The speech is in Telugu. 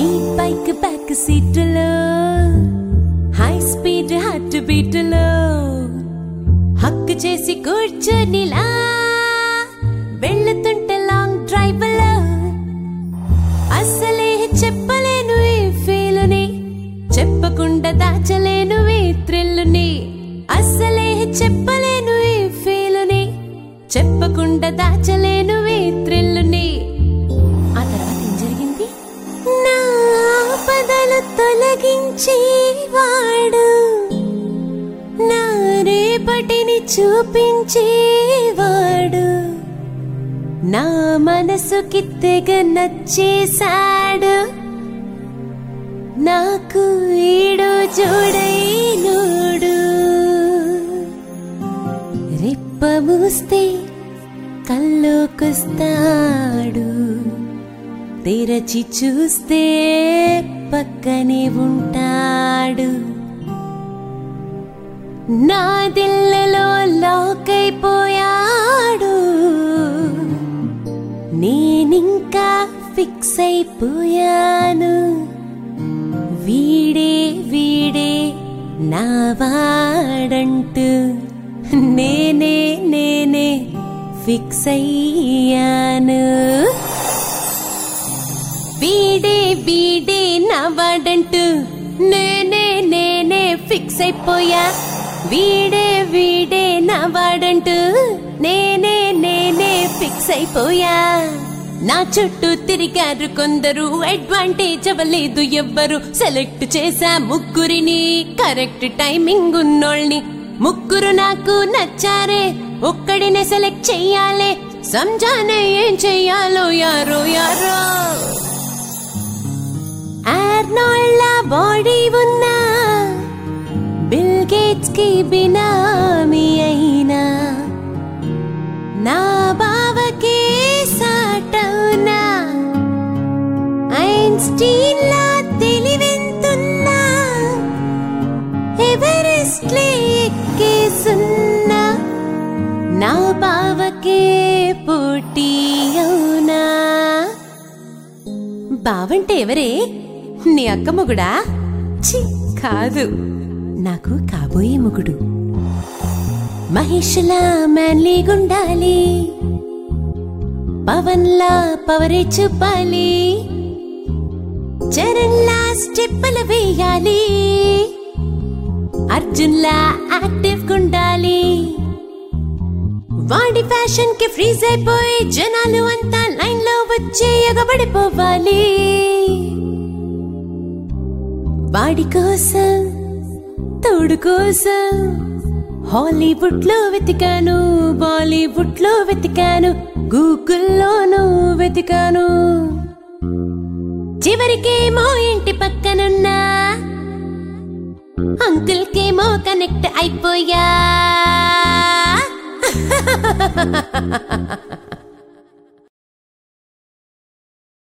నీ బైక్ బ్యాక్ సీటులో హై స్పీడ్ హార్ట్ బీటులో హక్కు చేసి కూర్చొనిలా వెళ్తుంటే లాంగ్ డ్రైవ్ లో అసలే చెప్పలేను ఈ ఫీలుని, చెప్పకుండా దాచలేను ఈ థ్రిల్లుని. అసలే చెప్పలేను ఈ ఫీలుని, చెప్పకుండా దాచలేను ఈ థ్రిల్లుని. ఆ తర్వాత ఏం జరిగింది? నా పదలు తొలగించేవాడు, నా రేపటిని చూపించేవాడు, నా మనసుకి తెగ నచ్చేశాడు. నాకు ఈడు జోడైనోడు, రెప్ప మూస్తే కల్లోకొస్తాడు, తెరచి చూస్తే పక్కనే ఉంటాడు. నా దిల్లలో లాక్ అయిపోయాడు, నేనింకా ఫిక్స్ అయిపోయాను. వీడే వీడే నా వాడంటూ నేనే నేనే ఫిక్స్ అయ్యాను. వీడే వీడే నా వాడంటూ నేనే నేనే ఫిక్స్ అయిపోయా. వీడే వీడే నా వాడంటూ నేనే నేనే ఫిక్స్ అయిపోయా. నా చుట్టూ తిరిగారు కొందరు, అడ్వాంటేజ్ అవ్వలేదు ఎవ్వరు. సెలెక్ట్ చేసా ముగ్గురిని, కరెక్ట్ టైమింగ్ ఉన్నోళ్ళని. ముగ్గురు నాకు నచ్చారే, ఒక్కడినే సెలెక్ట్ చెయ్యాలే. సంజానే ఏం చెయ్యాలో యారో యారో. ఆర్నాల్డ్ బాడీ ఉన్నా, బిల్ గేట్స్ కి బినామీ అయినా, నా బావకే సాటవునా. ఐన్స్టీన్ లా తెలివెంతున్నా, ఎవరెస్ట్ లే ఎక్కేసున్నా, నా బావకే పోటీ అవునా. బావంటే ఎవరే? నీ అక్క మొగుడా? ఛీ, కాదు, నాకు కాబోయే మొగుడు. మహేష్లా మ్యాన్లీ గుండాలి, పవన్లా పవరే చూపాలి, చరణ్లా స్టెప్పులు వేయాలి, అర్జున్లా యాక్టివ్ గుండాలి. వాడి ఫ్యాషన్ కి ఫ్రీజ్ అయిపోయి జనాలు అంతా లైన్ లో వచ్చి ఎగబడిపోవాలి. వాడి కోసం, తోడు కోసం హాలీవుడ్ లో వెతికాను, బాలీవుడ్ లో వెతికాను, గూగుల్లోనూ వెతికాను. చివరికేమో ఇంటి పక్కనున్నా అంకుల్ కేమో కనెక్ట్ అయిపోయా.